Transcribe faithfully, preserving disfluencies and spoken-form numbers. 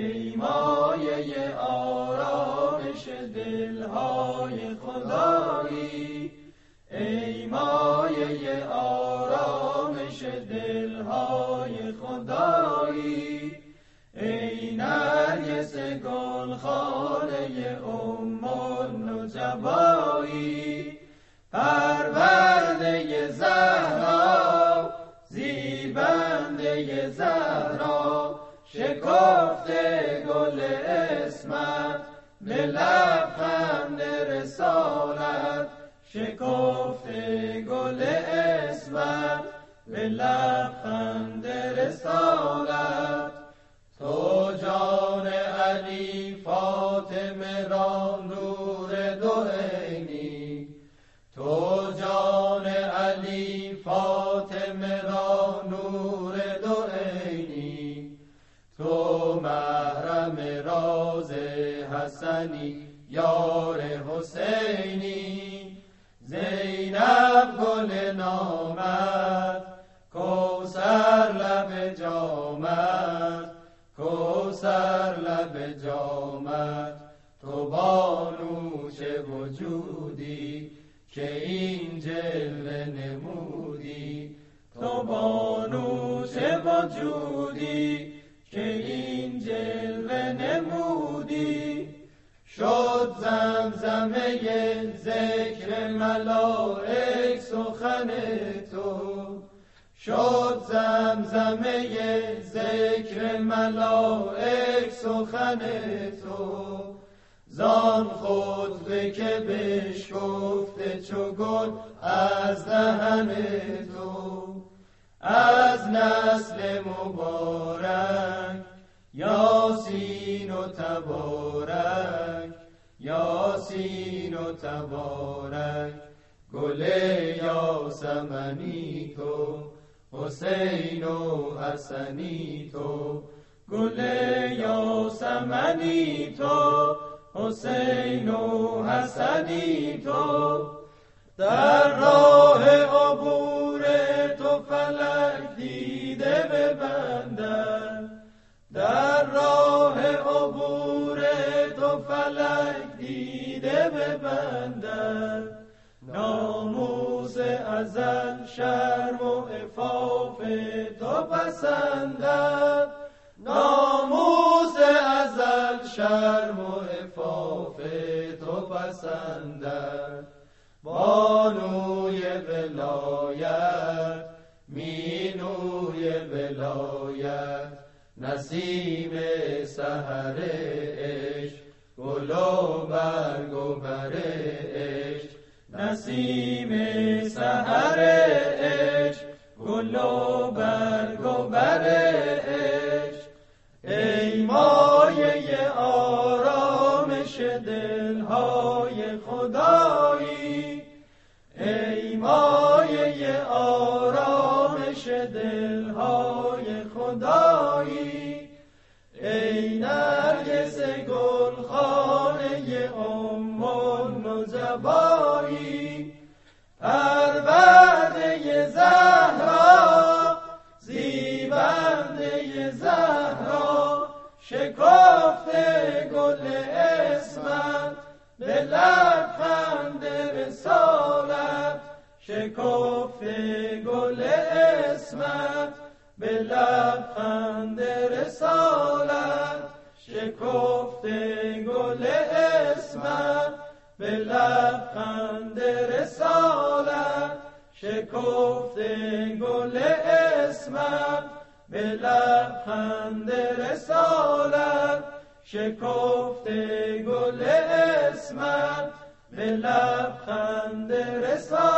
ای مایه آرامش دلهای خدایی، ای مایه آرامش دلهای خدایی، ای نرگس گلخانه ام النجبایی، پرورده زهرا، زیربنده زهرا، شکفته گل اسمت به لبخند رسالت، شکفته گل اسمت به لبخند رسالت. تو جان علی فاطمه را نور دو عینی، تو جان علی فاطمه را نور دو عینی، تو محرم راز حسنی یار حسینی. زینب گل نامت، کوثر لب جامت، کوثر لب جامت، تو بانوش وجودی که این جلوه نمودی، تو بانوش وجودی که این جلوه نمودی. شد زمزمه ذکر ملائک سخن تو، شد زمزمه ذکر ملائک سخن تو، زان خطبه که بشکفته چو گل از دهن تو. از نسل مبارک یاسین و تبارک، یاسین و تبارک، گل یاسمنی تو، حسین و حسنی تو، گل یاسمنی تو، حسین و حسنی تو. در راه عبور تو فلک دیده ببندد، در راه عبور تو فلک دیده ببندد. ناموس ازل شرم و عفاف تو پسندد، ناموس ازل شرم و عفاف تو پسندد. بانوی ولایت، مینوی ولایت، نسیم سحر عشق، گل و برگ و بر عشق، نسیم سحر عشق، گل و برگ و بر عشق. ای مایه آرامش دلهای خدایی، ای مایه آرامش دلهای خدایی، ای نرگس گلخانه ام النجبایی، پرورده زهرا، زیبنده زهرا، شکفته گل اسمت به لبخند رسالت، شکفته گل اسمت به لبخند رسالت، شکفته گل اسمت به لبخند رسالت، شکفته گل اسمت به لبخند رسالت، شکفته گل اسمت به لبخند رسالت.